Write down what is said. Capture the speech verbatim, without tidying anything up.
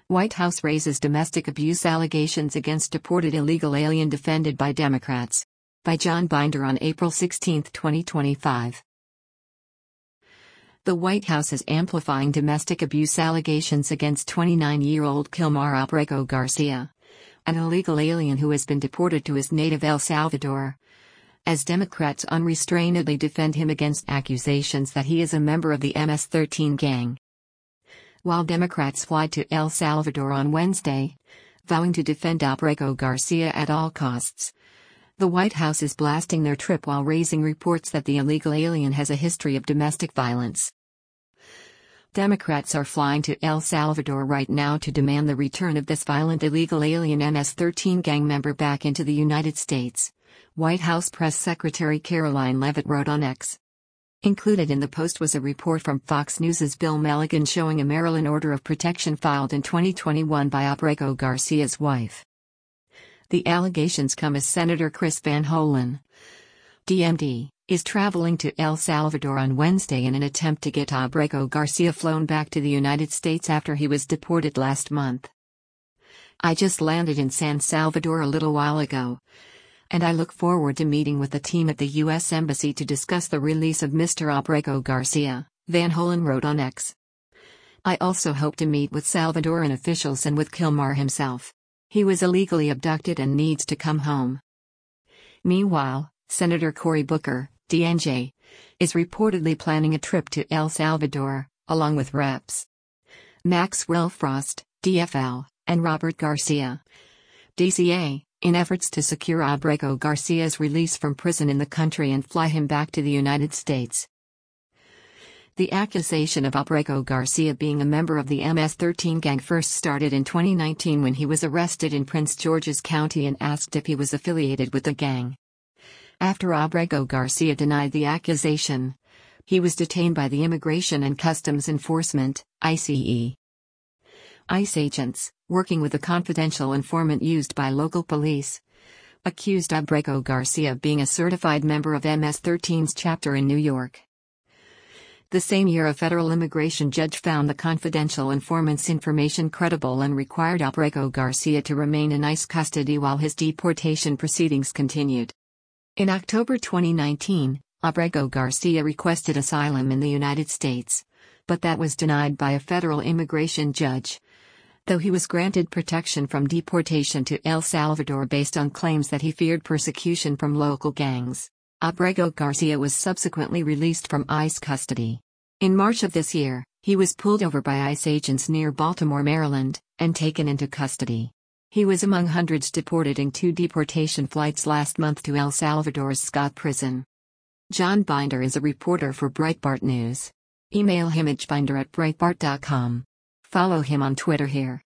White House raises domestic abuse allegations against deported illegal alien defended by Democrats. By John Binder on April sixteenth, twenty twenty-five. The White House is amplifying domestic abuse allegations against twenty-nine-year-old Kilmar Abrego Garcia, an illegal alien who has been deported to his native El Salvador, as Democrats unrestrainedly defend him against accusations that he is a member of the M S thirteen gang. While Democrats fly to El Salvador on Wednesday, vowing to defend Abrego Garcia at all costs, the White House is blasting their trip while raising reports that the illegal alien has a history of domestic violence. Democrats are flying to El Salvador right now to demand the return of this violent illegal alien M S thirteen gang member back into the United States, White House Press Secretary Caroline Leavitt wrote on X. Included in the post was a report from Fox News's Bill Melligan showing a Maryland order of protection filed in twenty twenty-one by Abrego Garcia's wife. The allegations come as Senator Chris Van Hollen, D M D, is traveling to El Salvador on Wednesday in an attempt to get Abrego Garcia flown back to the United States after he was deported last month. "I just landed in San Salvador a little while ago, and I look forward to meeting with the team at the U S Embassy to discuss the release of Mister Abrego Garcia," Van Hollen wrote on X. "I also hope to meet with Salvadoran officials and with Kilmar himself. He was illegally abducted and needs to come home." Meanwhile, Senator Cory Booker, D N J, is reportedly planning a trip to El Salvador, along with Reps Maxwell Frost, D F L, and Robert Garcia, D C A, in efforts to secure Abrego Garcia's release from prison in the country and fly him back to the United States. The accusation of Abrego Garcia being a member of the M S thirteen gang first started in twenty nineteen when he was arrested in Prince George's County and asked if he was affiliated with the gang. After Abrego Garcia denied the accusation, he was detained by the Immigration and Customs Enforcement, I C E. ICE agents, working with a confidential informant used by local police, accused Abrego Garcia of being a certified member of M S thirteen's chapter in New York. The same year, a federal immigration judge found the confidential informant's information credible and required Abrego Garcia to remain in ICE custody while his deportation proceedings continued. In October twenty nineteen, Abrego Garcia requested asylum in the United States, but that was denied by a federal immigration judge, though he was granted protection from deportation to El Salvador based on claims that he feared persecution from local gangs. Abrego Garcia was subsequently released from ICE custody. In March of this year, he was pulled over by ICE agents near Baltimore, Maryland, and taken into custody. He was among hundreds deported in two deportation flights last month to El Salvador's Scott prison. John Binder is a reporter for Breitbart News. Email him at binder at breitbart dot com. Follow him on Twitter here.